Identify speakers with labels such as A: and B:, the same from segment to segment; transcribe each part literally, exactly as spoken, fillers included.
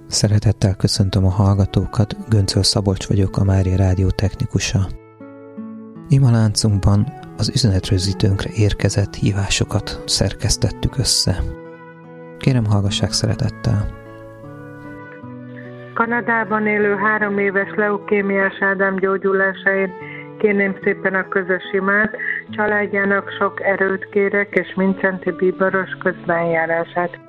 A: Szeretettel köszöntöm a hallgatókat, Göncöl Szabolcs vagyok, a Mária Rádió technikusa. Ima láncunkban az üzenetrögzítőnkre érkezett hívásokat szerkesztettük össze. Kérem, hallgassák szeretettel!
B: Kanadában élő három éves leukémiás Ádám gyógyulásáért kérném szépen a közös imát, családjának sok erőt kérek, és Mincenti bíboros közbenjárását.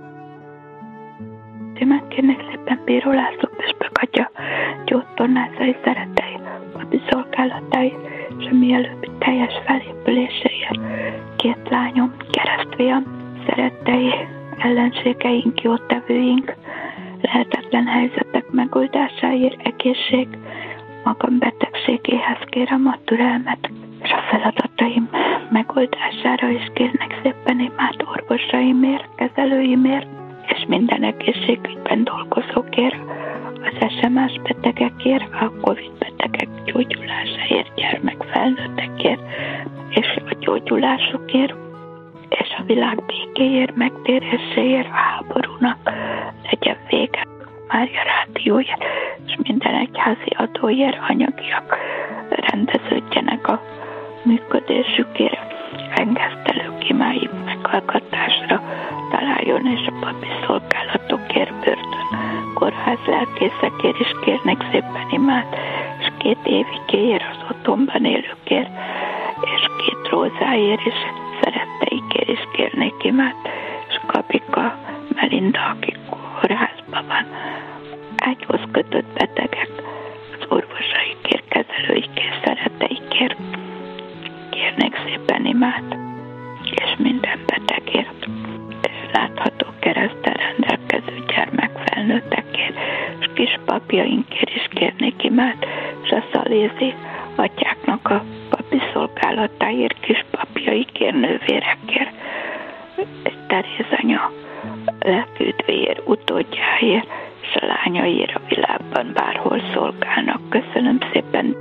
C: Imát kérnék szépen Bíró László püspök atya gyógytornázai szeretei, papi szolgálatai, és a mielőbbi teljes felépüléséért. Két lányom, keresztfiam, szerettei, ellenségeink, jótevőink, lehetetlen helyzetek megoldásáért, egészség, magam betegségéhez kérem a türelmet, és a feladataim megoldására is kérnek szépen imát orvosaimért, kezelőimért, és minden egészségügyben dolgozókért, az es em es betegekért, a Covid betegek gyógyulásáért, gyermekfelnőttekért, és a gyógyulásukért, és a világ békéért, megtéréséért, a háborúnak legyen vége, Mária Rádióért, és minden egyházi adóért, anyagiak rendeződjenek a működésükért, engesztelők imáim meghallgatásra találjon, és a papi szolgálatokért, börtön, kórház lelkészekért is kérnek szépen imát, és két évikéért az otthonban élőkért, és két rózáért is, szeretteikért is kérnék imát, és Kabika, Melinda, akik kórházban van, ágyhoz kötött betegek, az orvosaikért, kezelőikért, szeretteikért kérnék szépen imát, és minden betegért, és látható kereszttel rendelkező gyermekfelnőttekért, és kispapjainkért is kérnék imát, és a szalézi atyáknak a papi szolgálatáért, kispapjaikért, nővérekért, és Teréz anya lelküdvéért, utódjáért, és a lányaiért a világban bárhol szolgálnak. Köszönöm szépen!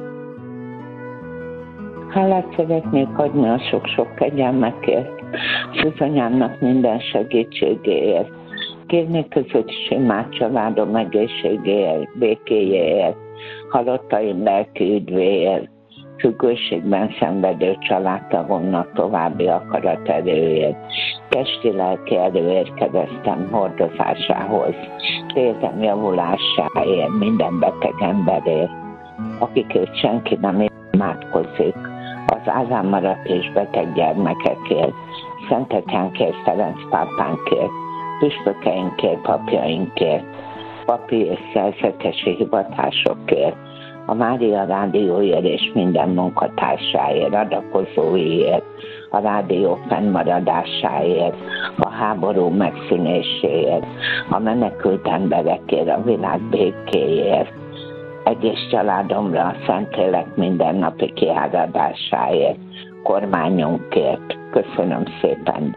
D: Hálát szeretnék adni a sok-sok kegyelmekért, Szűzanyámnak minden segítségéért. Kérnék közös imát családom egészségéért, békéjéért, halottaim lelki üdvéért, függőségben szenvedő családtagomnak további akaraterőért, testi lelki erőért keresztem hordozásához, tértem javulásáért, minden beteg emberért, akikért senki nem imádkozik, az állámaradt és beteg gyermekekért, Szentetyánkért, Ferenc pápánkért, püspökeinkért, papjainkért, papi és szerzetesi hivatásokért, a Mária Rádióért és minden munkatársáért, adakozóiért, a rádió fennmaradásáért, a háború megszűnéséért, a menekült emberekért, a világ békéért, egész családomra a Szentlélek mindennapi kiáradásáért, kormányunkért. Köszönöm szépen!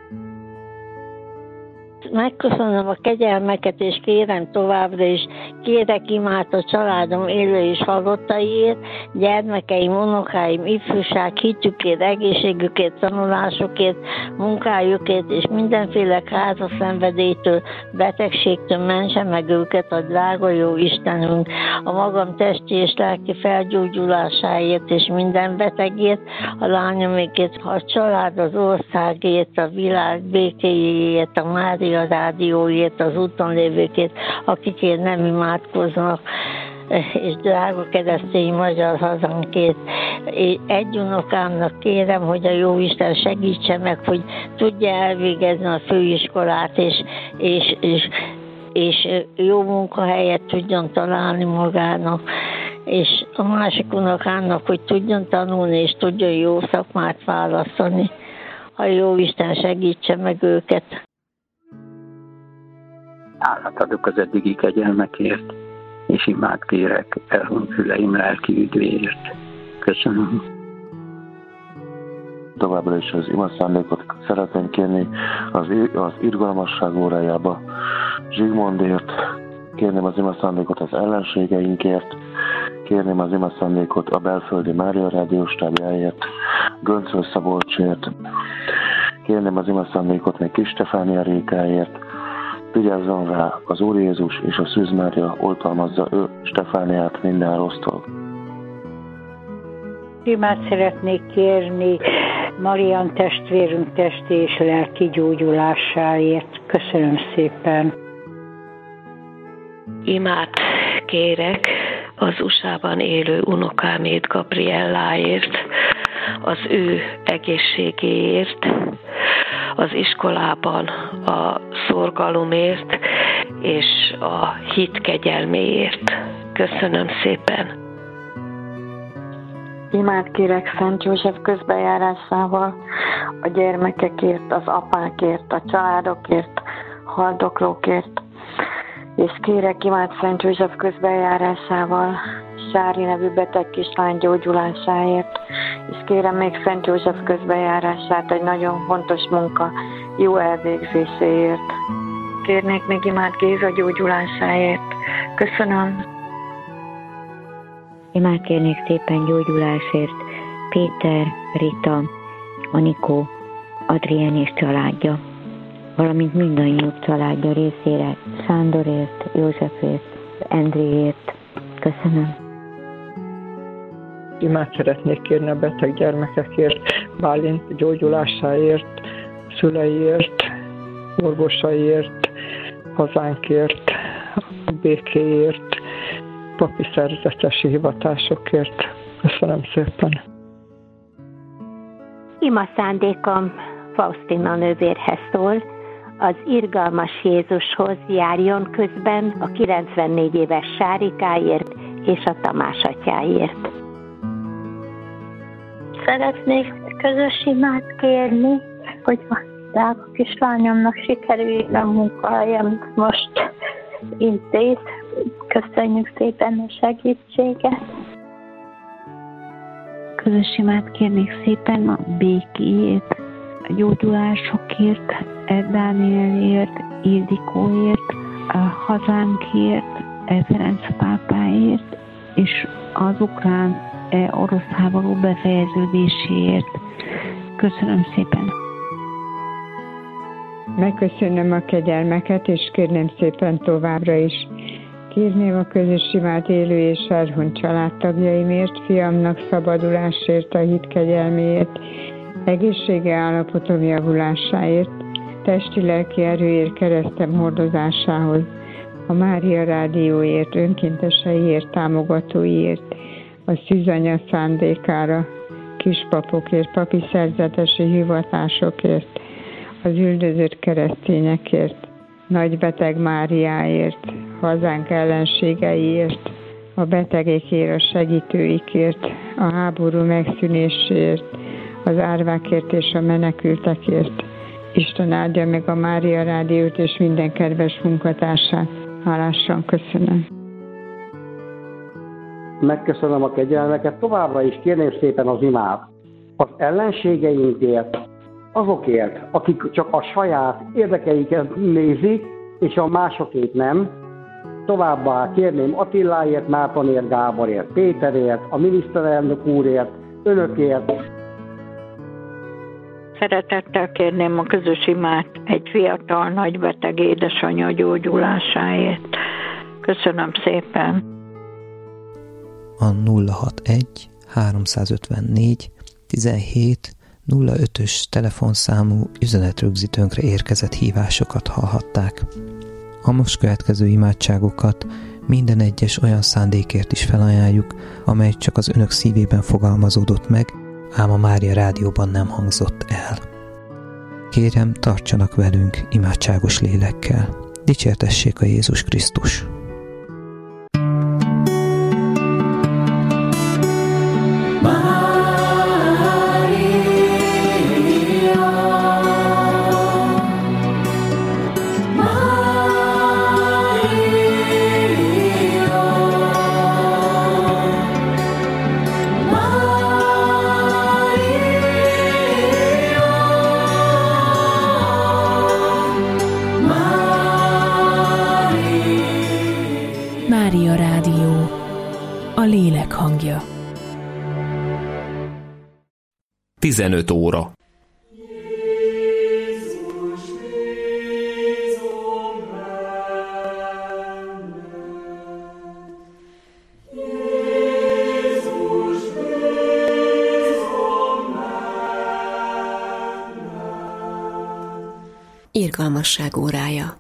E: Megköszönöm a kegyelmeket, és kérem továbbra is, kérek imát a családom élő és halottaiért, gyermekeim, unokáim, ifjúság, hitükért, egészségükért, tanulásukért, munkájukért, és mindenféle káros szenvedélytől, betegségtől mentse meg őket a drága jó Istenünk, a magam testi és lelki felgyógyulásáért, és minden betegért, a lányomikért, a család, az országért, a világ békéjéért, a Mária a Rádióért, az úton lévőkért, akikért nem imádkoznak, és drága keresztény magyar hazánkért. Egy unokámnak kérem, hogy a Jóisten segítse meg, hogy tudja elvégezni a főiskolát, és, és, és, és jó munkahelyet tudjon találni magának, és a másik unokámnak, hogy tudjon tanulni, és tudjon jó szakmát választani. A Jóisten segítse meg őket.
F: Hálát adok az eddigi kegyelmekért, és imát kérek elhunyt szüleim lelki üdvéért. Köszönöm.
G: Továbbra is az ima szándékot szeretném kérni az, az irgalmasság órájába Zsigmondért, kérném az ima szándékot az ellenségeinkért, kérném az ima szándékot a belföldi Mária Rádióstábjáért, Göncöl Szabolcsért, kérném az ima szándékot még Kis Stefánia Rékáért, vigyázzon rá az Úr Jézus és a Szűz Mária, oltalmazza ő Stefániát minden rossztól.
H: Imát szeretnék kérni Marian testvérünk testi és lelki gyógyulásáért. Köszönöm szépen.
I: Imát kérek az u es á-ban élő unokámét, Gabrielláért, az ő egészségéért, az iskolában a szorgalomért és a hit kegyelméért. Köszönöm szépen.
J: Imát kérek Szent József közbejárásával a gyermekekért, az apákért, a családokért, haldoklókért, és kérek imát Szent József közbejárásával Sári nevű beteg kislány gyógyulásáért, és kérem még Szent József közbejárását egy nagyon fontos munka jó elvégzéséért. Kérnék még imát Géza gyógyulásáért. Köszönöm.
K: Imát kérnék szépen gyógyulásért Péter, Rita, Anikó, Adrien és családja, valamint mindannyiuk családja részére, Sándorért, Józsefért, Endréért. Köszönöm.
L: Imát szeretnék kérni a beteg gyermekekért, Bálint gyógyulásáért, szüleiért, orvosaiért, hazánkért, békéért, papi szerzetesi hivatásokért. Köszönöm szépen.
M: Ima szándékom Faustina nővérhez szól, az irgalmas Jézushoz járjon közben a kilencvennégy éves Sárikáért és a Tamás atyáért.
N: Szeretnék közös imát kérni, hogy a drága kislányomnak sikerüljön a munkahelyem most intéz. Köszönjük szépen a segítséget.
O: Közös imát kérnék szépen a békéért, a gyógyulásokért, Dánielért, Ildikóért, a hazánkért, Ferenc pápáért, és az ukrán-orosz háború befejeződéséért. Köszönöm szépen!
P: Megköszönöm a kegyelmeket, és kérném szépen továbbra is. Kérném a közös imát élő és elhunyt családtagjaimért, fiamnak szabadulásért, a hit kegyelméért, egészsége állapotom javulásáért, testi-lelki erőért, keresztem hordozásához, a Mária Rádióért, önkénteseiért, támogatóiért, a szűzanya szándékára, kispapokért, papi szerzetesi hivatásokért, az üldözött keresztényekért, nagybeteg Máriáért, hazánk ellenségeiért, a betegekért, a segítőikért, a háború megszűnéséért, az árvákért és a menekültekért. Isten áldja meg a Mária Rádiót és minden kedves munkatársát. Hálásan köszönöm.
Q: Megköszönöm a kegyelmeket, továbbra is kérném szépen az imát. Az ellenségeinkért, azokért, akik csak a saját érdekeiket nézik, és a másokét nem. Továbbá kérném Attiláért, Mártonért, Gáborért, Péterért, a miniszterelnök úrért, önökért.
H: Szeretettel kérném a közös imát egy fiatal nagybeteg édesanyja gyógyulásáért. Köszönöm szépen.
A: A nulla hatvanegy háromszázötvennégy tizenhét nulla ötös telefonszámú üzenetrögzítőnkre érkezett hívásokat hallhatták. A most következő imádságokat minden egyes olyan szándékért is felajánljuk, amely csak az önök szívében fogalmazódott meg, ám a Mária Rádióban nem hangzott el. Kérem, tartsanak velünk imádságos lélekkel. Dicsértessék a Jézus Krisztus!
R: Mária Rádió, a lélek hangja.
S: tizenöt óra.
T: Irgalmasság órája.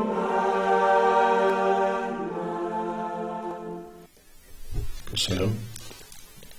U: Köszönöm.